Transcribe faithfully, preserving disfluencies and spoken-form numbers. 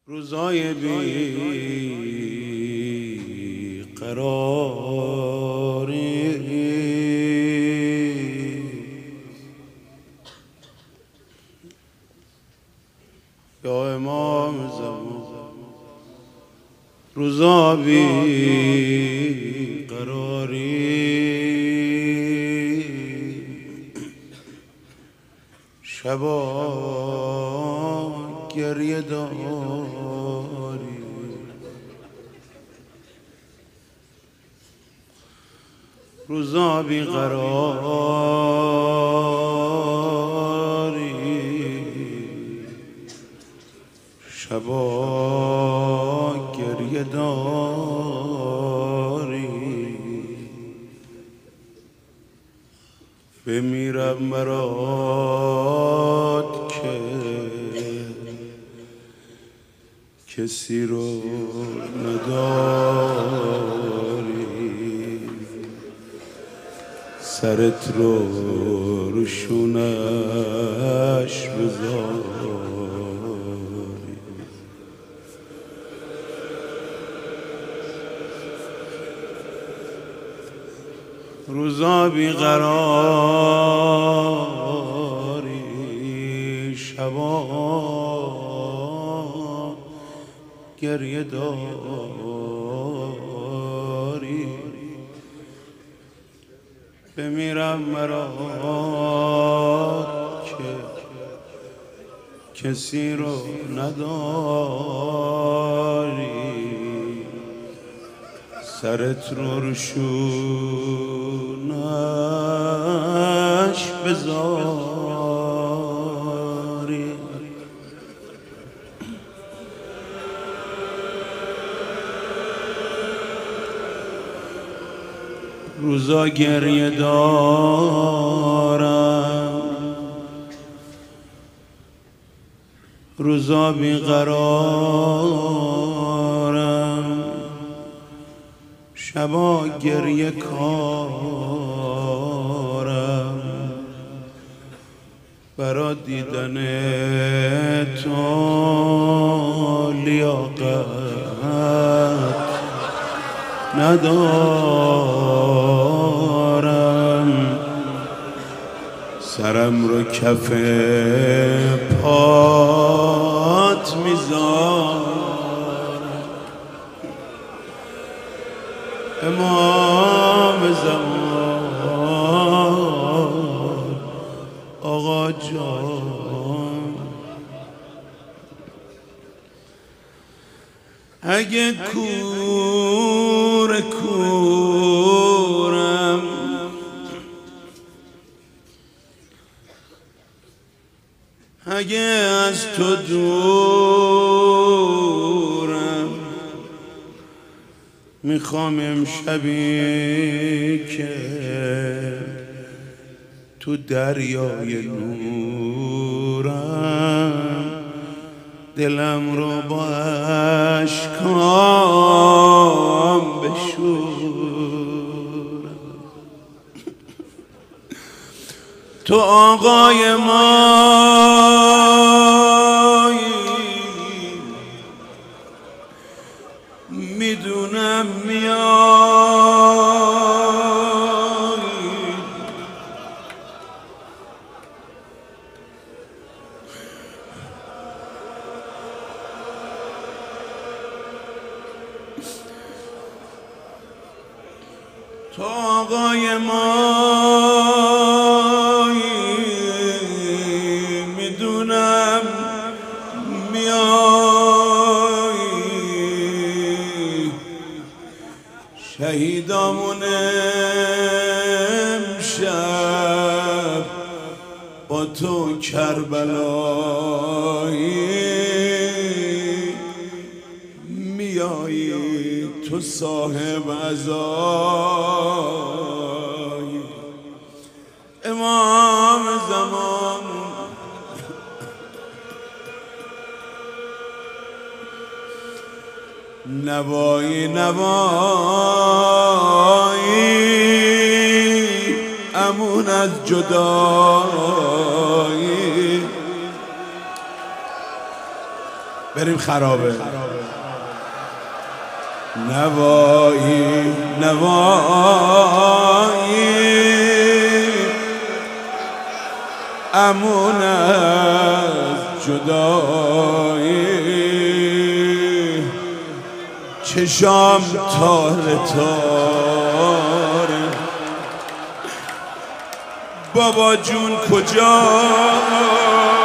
روزای بی قراری یا امام زمان، روزا بی قراری شبا گریه داری، روزا بی قراری شبا گریه داری. بمیرم برات که کسی رو نداری، سرت رو روشونش بذاری. روزا بیقراری شبا گریه داری. بمیرم مرا که کسی رو نداری، سرت رو روشونش بذاری. روزا گریه دارم، روزا بیقرارم، شبا گریه کارم، برا دیدن تو لیاقت ندارم، سرم رو کف پات میذارم. امام زمان آقا جان، اگه کور کورم اگه از تو دورم، میخوام امشبی که تو دریای نورم، دلم رو با اشکام بشورم. تو آقای مایی، میدونم میایی، تو آقای مایی، میدونم میایی. شهیدامون امشب با تو کربلایی، میایی تو صاحب عزایی. امام زمان نوایی نوایی امون از جدایی، به بریم خرابه. نوایی نوایی امون از جدایی، چشام تاره تاره بابا جون کجا